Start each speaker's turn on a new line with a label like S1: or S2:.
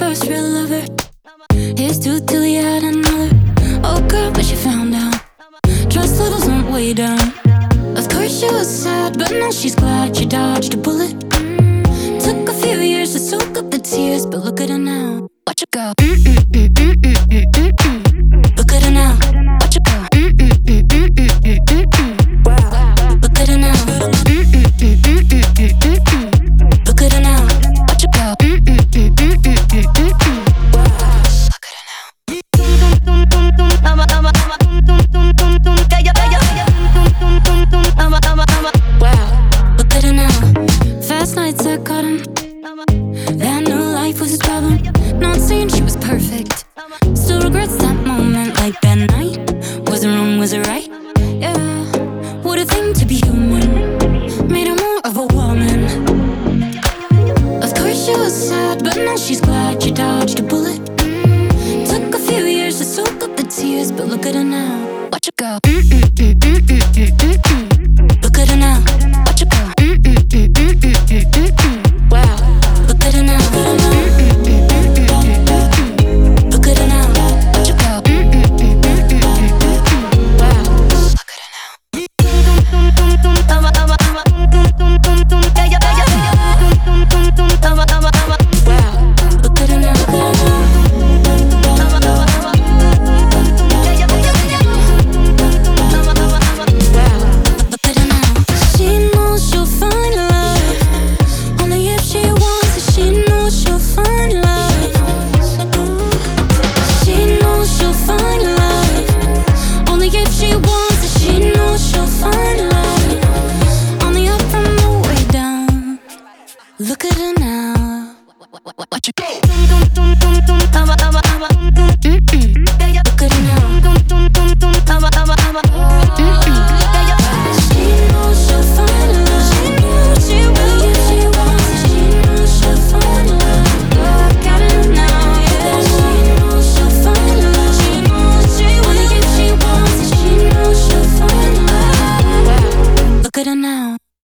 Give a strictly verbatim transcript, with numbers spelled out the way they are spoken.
S1: first real lover. Here's to till he had another. Oh girl, but she found out trust levels went way down. Of course she was sad, but now she's glad she dodged a bullet. Mm. Took a few years to soak up the tears, but look at her now. Watch her go. Mm -mm -mm -mm -mm -mm -mm. Look at her now. Watch her go. Mm -mm -mm -mm -mm -mm -mm. Wow. Look at her now. Mm -mm -mm -mm -mm -mm -mm. Look at her now. Watch her go. Mm -mm -mm -mm -mm -mm -mm. Wow. Look at her now. Wow. Look at her now. Fast nights I caught him. That new life was his problem. Not saying she was perfect, still regrets that moment. Like that night, was it wrong, was it right? Yeah, what a thing to be human. Made her more of a woman. Of course she was sad, but now she's glad she dodged a bullet. Mm. Took a few years to soak up the tears, but look at her now. Watch her go. Mm -mm -mm -mm -mm -mm.